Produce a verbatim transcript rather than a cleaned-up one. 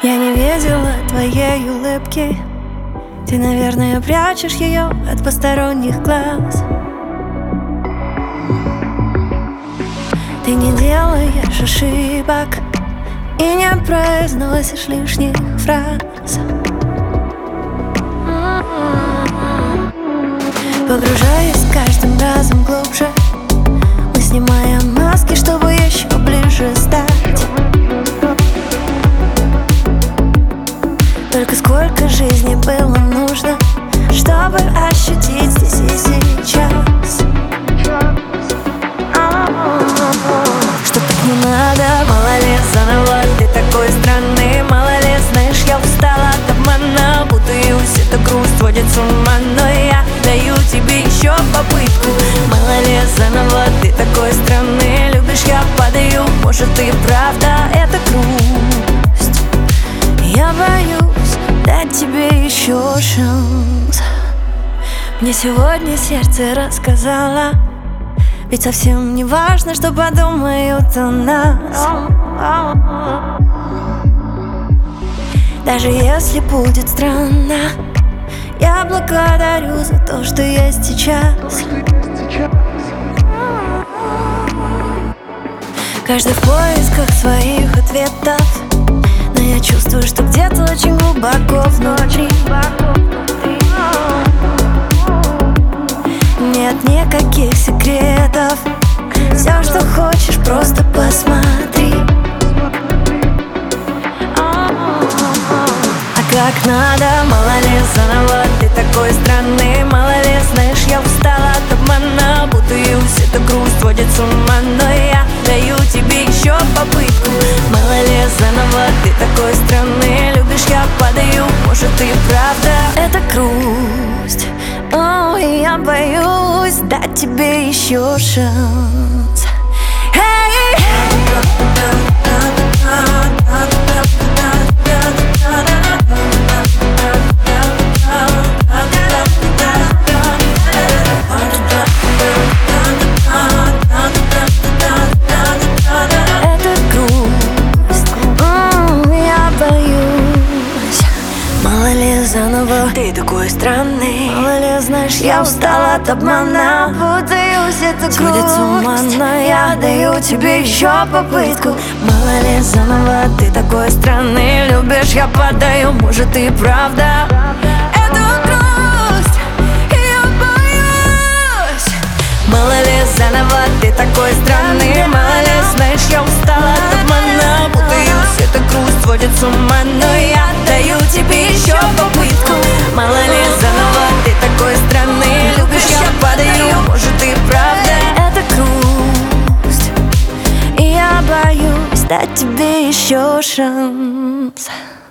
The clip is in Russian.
Я не видела твоей улыбки. Ты, наверное, прячешь ее от посторонних глаз. Ты не делаешь ошибок и не произносишь лишних фраз. Погружаясь каждым разом глубже, мы снимаем маски, чтобы еще ближе стать. Только сколько жизни было нужно, чтобы ощутить здесь и сейчас. Что так не надо, мало ли заново. Ты такой странный, мало ли, знаешь, я устала от обмана. Путаюсь, эта грусть сводит с ума, но я даю тебе еще попытку. Мало ли заново, ты такой странный, любишь, я падаю. Может, и правда это грусть. Я боюсь дать тебе еще шанс. Мне сегодня сердце рассказало, ведь совсем не важно, что подумают о нас. Даже если будет странно, я благодарю за то, что есть сейчас. Каждый в поисках своих ответов, но я чувствую, что где-то очень глубоко внутри нет никаких секретов. Все, что хочешь, просто посмотри. А как надо, мало ли заново. Ты такой странный, мало ли, знаешь, я устала от обмана. Путаюсь, эта грусть сводит с ума, но я даю тебе еще попытку. Мало ли заново, ты такой странный, любишь, я падаю. Может, и правда это грусть. О, я боюсь дать тебе еще шанс. Hey! Заново. Ты такой странный, мало ли, знаешь, я устала от обмана. Путаюсь, это грусть сводит с ума, но я даю тебе еще попытку. Мало ли заново, ты такой странный, любишь, я падаю. Может, и правда это грусть, я боюсь. Мало ли заново, ты такой странный, мало ли, знаешь, я устала от обмана. Путаюсь, это грусть сводит с ума, но я даю тебе еще попытку. Мало ли заново, ты такой странный, любишь, я падаю. Может, и правда это грусть, и я боюсь дать тебе еще шанс.